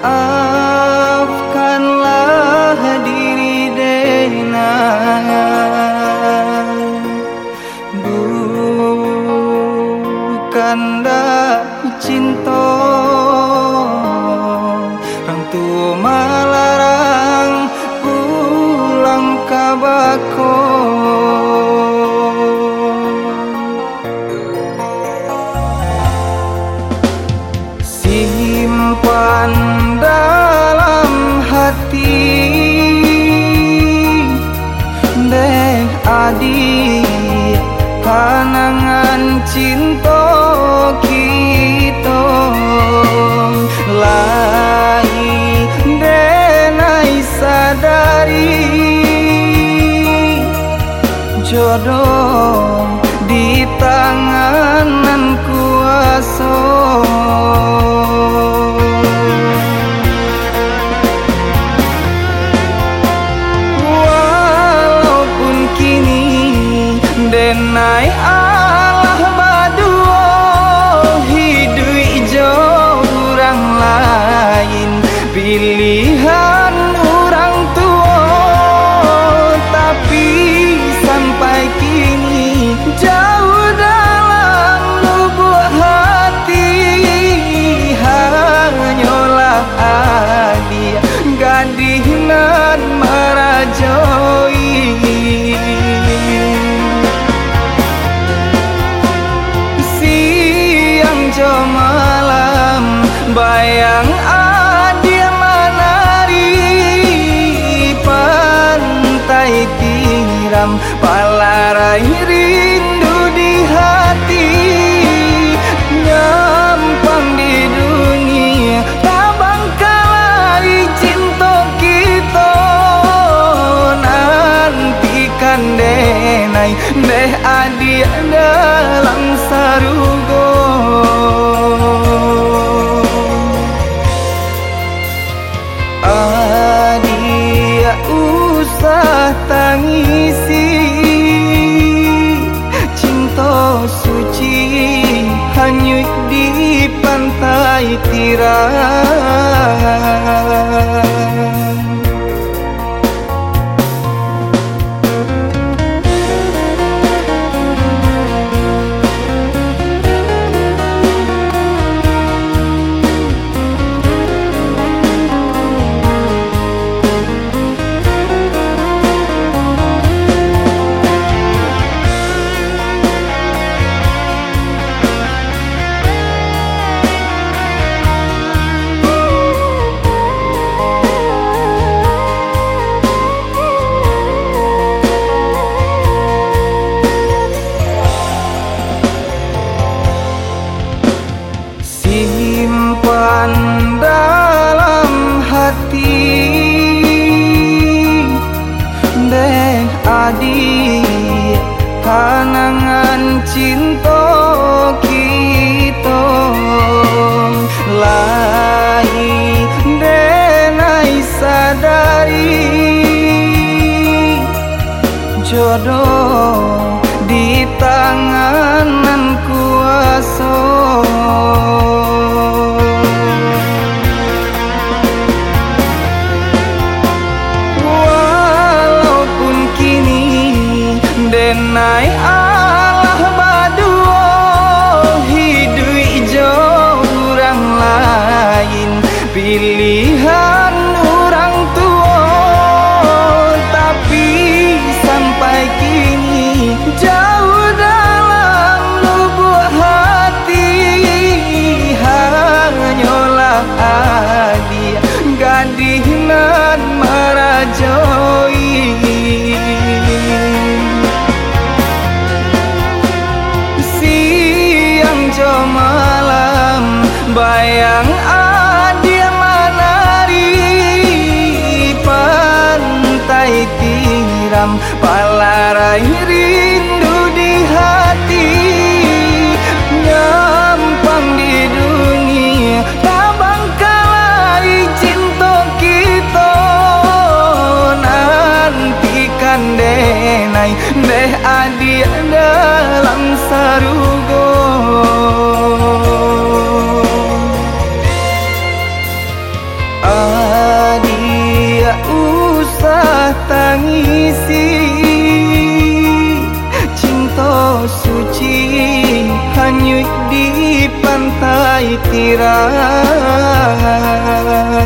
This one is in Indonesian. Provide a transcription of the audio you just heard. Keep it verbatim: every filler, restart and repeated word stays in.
Maafkanlah diri dena, bukan dah cinta orang tua melarang pulang ke bako. Simpan dalam hati deh adik kenangan cinta kita lagi denai sadari jodoh di tangan kuasa. Walaupun kini denai Allah badua hidup ijo orang lain pilihan orang tua, tapi sampai kini jauh dalam lubuk hati hanyalah dia gadis nan merajoi. Siang jo malam bayang adil menari pantai tiram palarai rindu di hati nyampang di dunia tabang kalai cinta kita nantikan denai deh adik dalam sarugo. Adik usah tangisi cinta suci hanyut di pantai tiram. Simpan dalam hati deh adik kenangan cinta kita lagi denai sadari jodoh di tangan kuasa. Walaupun kini denai Allah badua hidup ijo orang lain pilihan orang tua, tapi sampai kini jauh dalam lubuk hati hanyalah dia gadis nan merajoi. Siang jo malam bayang adil menari pantai tiram palarai rindu di hati nyampang di dunia tabang kalai cinta kita nantikan denai deh adik dalam sarugo. usah tangisi, cinta suci hanyut di pantai tirai.